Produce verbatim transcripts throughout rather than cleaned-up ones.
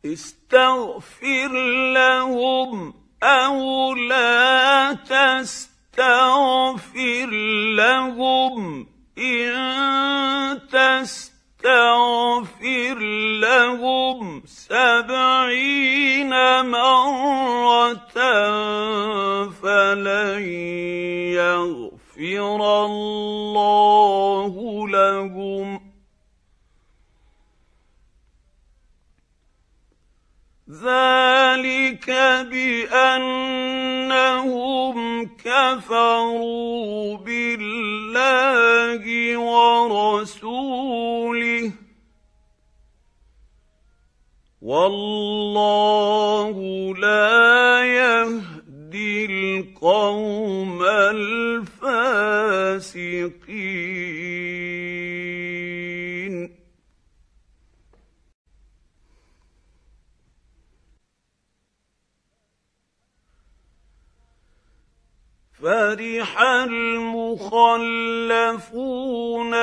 استغفر لهم أو لا تستغفر لهم إن تستغفر لهم سبعين مرة فلن يغفر الله لهم ذلك بأنهم كفروا بالله ورسوله والله لا يهدي القوم الفاسقين. فرح المخلفون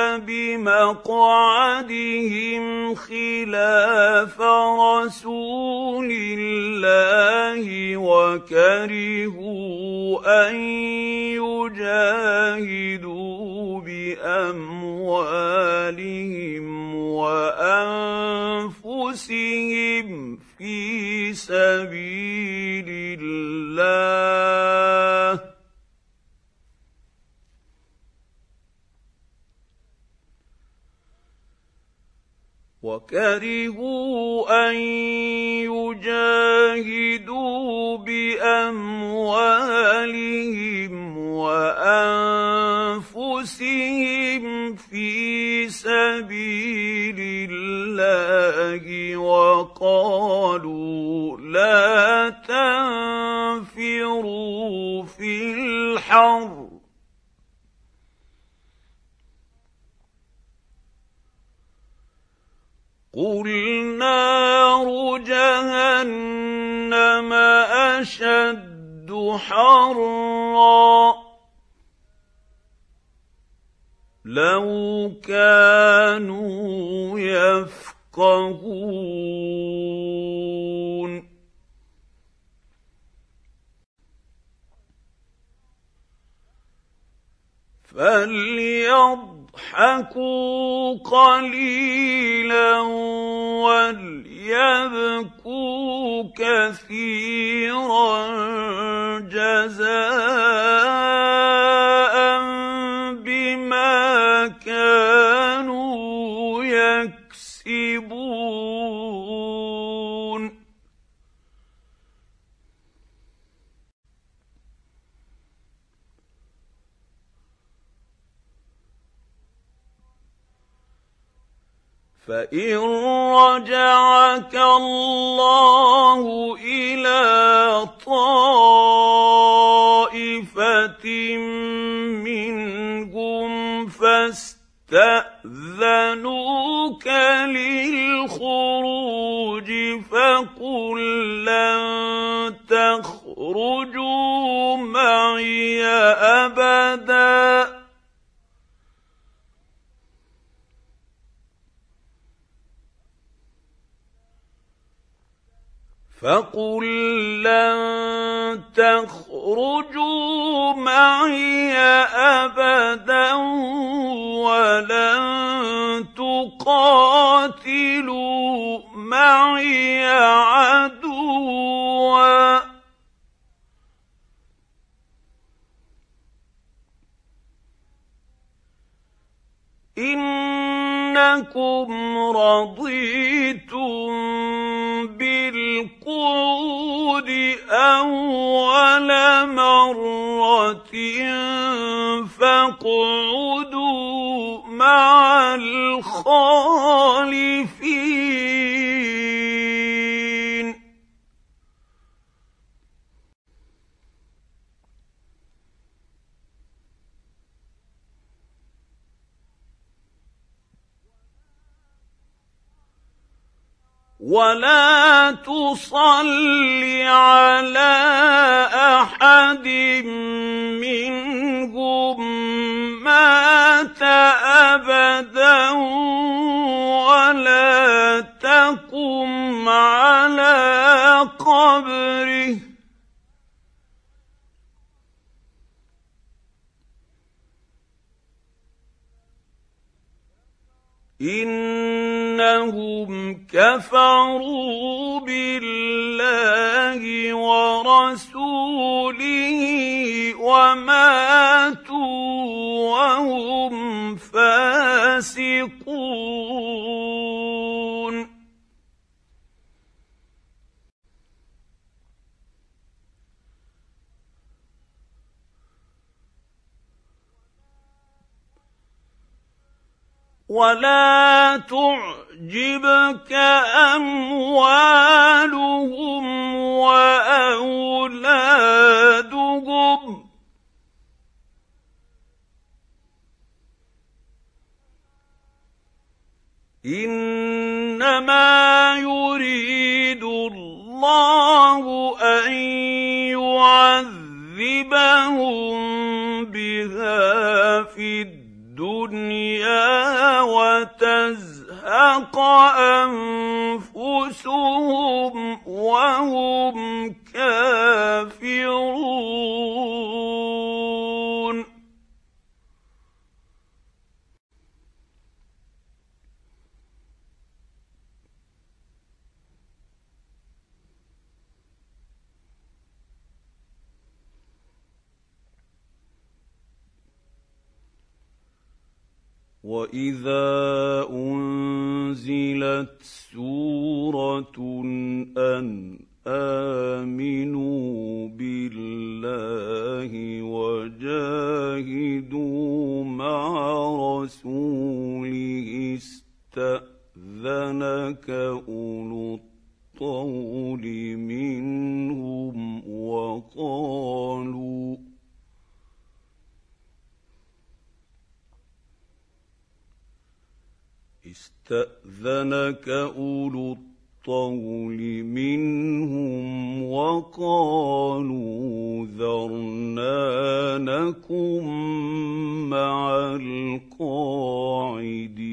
بمقعدهم خلاف رسول الله وكرهوا أن يجاهدوا بأموالهم وأنفسهم في سبيل الله وكرهوا أن يجاهدوا بأموالهم وأنفسهم في سبيل الله وقالوا لا تنفروا في الحر قل نار جهنم أشد حرا لو كانوا يفقهون فليضحكوا يضحكوا قليلا وليبكوا كثيرا جزاء بما كانوا يكسبون فإن رجعك الله إلى طائفة منهم فاستأذنوك للخروج فقل لن تخرجوا معي أبداً فقل لن تخرجوا معي أبدا ولن تقاتلوا معي عدوا إنكم رضيتم بالقعود أول مرة فاقعدوا مع الخالفين ولا تصل على أحد منهم مات أبدا ولا تقم على إنهم كفروا بالله ورسوله وماتوا وهم فاسقون ولا تعجبك أموالهم وأولادهم إنما يريد الله أن يعذبهم بها في الدنيا وتزهق أنفسهم وهم كافرون وَإِذَا أُنزِلَتْ سُورَةٌ أَنْ آمِنُوا بِاللَّهِ وَجَاهِدُوا مَعَ رَسُولِهِ اسْتَأْذَنَكَ أُولُو الطَّوْلِ مِنْهُمْ وَقَالُوا اسْتَأْذَنَكَ أُولُو الطَّوْلِ مِنْهُمْ وَقَالُوا ذَرْنَا نَكُن مَّعَ الْقَاعِدِينَ